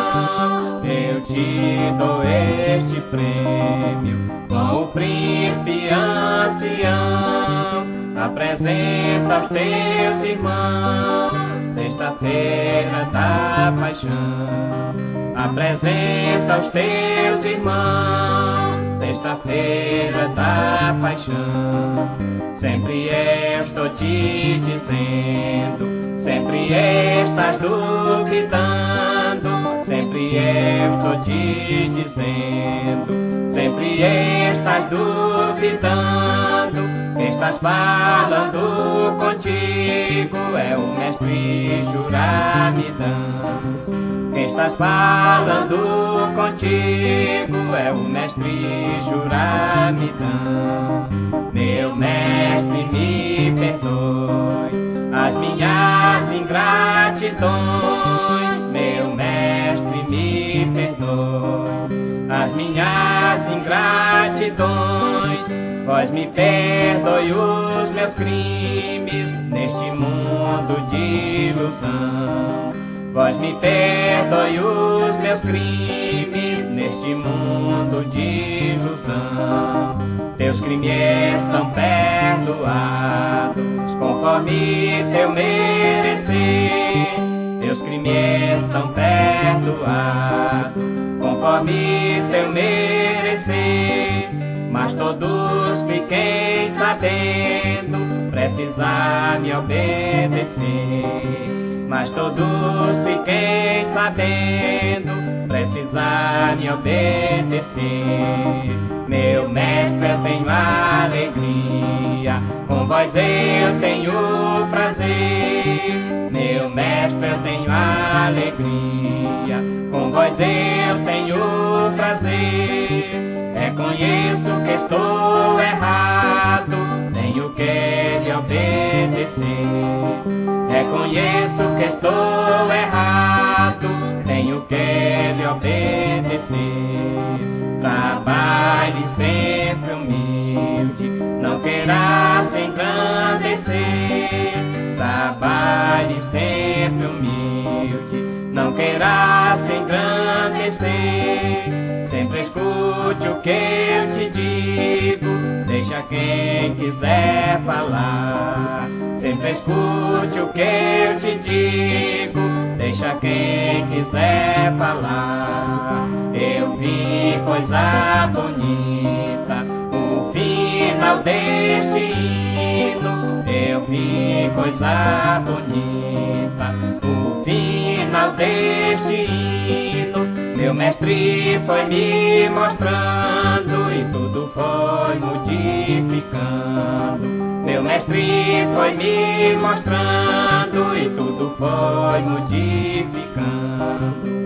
eu te dou este prêmio. Com o príncipe ancião, apresenta aos teus irmãos, sexta-feira da paixão. Apresenta aos teus irmãos, sexta-feira da paixão. Sempre eu estou te dizendo, sempre estás duvidando. Sempre eu estou te dizendo, sempre estás duvidando. Quem estás falando contigo é o mestre Juramidão. Quem estás falando contigo é o mestre Juramidão. Meu mestre, me perdoe as minhas ingratidões. Meu mestre, me perdoe as minhas ingratidões. Vós me perdoe os meus crimes neste mundo de ilusão. Vós me perdoe os meus crimes neste mundo de ilusão. Teus crimes estão perdoados conforme teu merecer. Teus crimes estão perdoados conforme teu merecer. Mas todos fiquem sabendo, precisa me obedecer. Mas todos fiquem sabendo, precisa me obedecer. Meu mestre, eu tenho alegria, com vós eu tenho prazer. Meu mestre, eu tenho alegria, com vós eu tenho prazer. Reconheço que estou errado, tenho que lhe obedecer. Reconheço que estou errado, tenho que lhe obedecer. Trabalhe sempre humilde, não queira se engrandecer. Trabalhe sempre humilde, não queira se engrandecer. Sempre escute o que eu te digo, deixa quem quiser falar. Sempre escute o que eu te digo, deixa quem quiser falar. Eu vi coisa bonita, o final deste hino. Eu vi coisa bonita, o final deste hino. Meu mestre foi me mostrando e tudo foi modificando. Meu mestre foi me mostrando e tudo foi modificando.